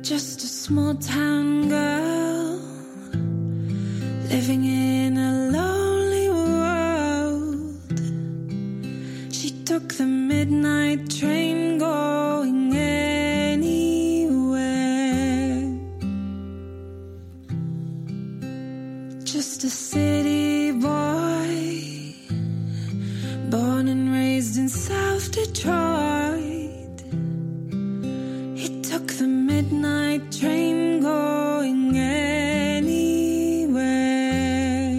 Just a small town girl living in a lonely world. She took the midnight train going anywhere. Just a city boy born and raised in South Detroit. He took the midnight train going anywhere.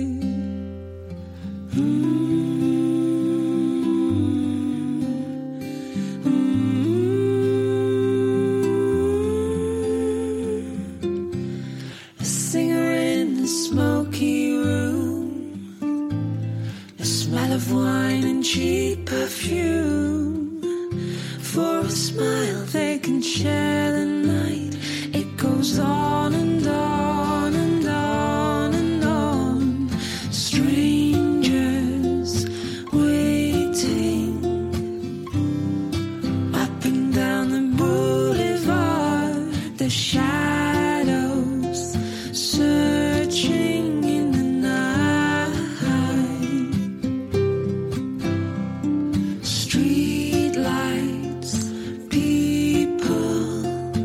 A singer in a smoky room, the smell of wine and cheap perfume. For a smile they can share the night. It goes on and on and on and on. Strangers waiting up and down the boulevard. The shadows searching in the night. Street lights, people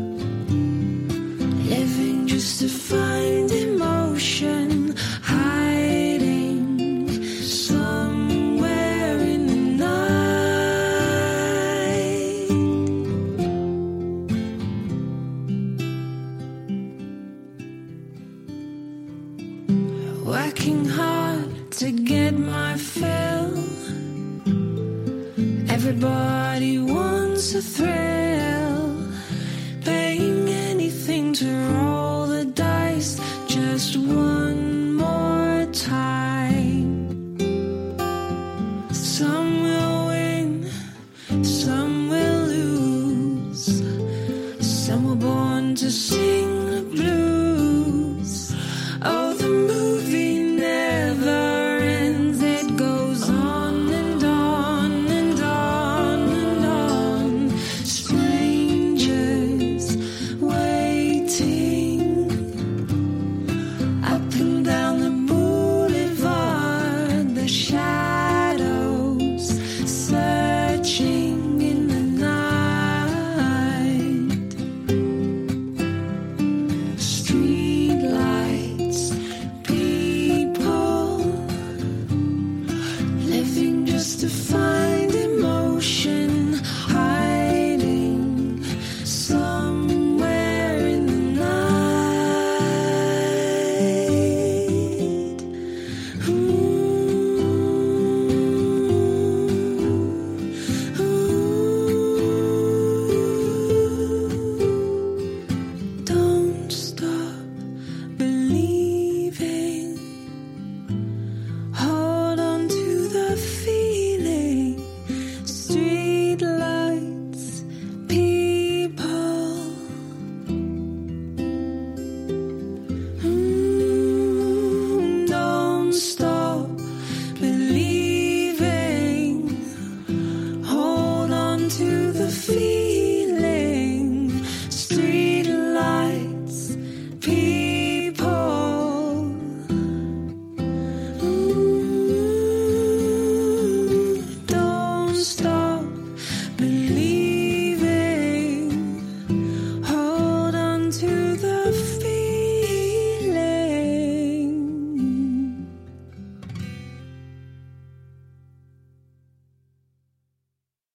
living just to find emotion, hiding somewhere in the night. Working hard to get my fill. Everybody wants a thrill, paying anything to roll the dice just one more time. Some will win, some will lose. Some were born to see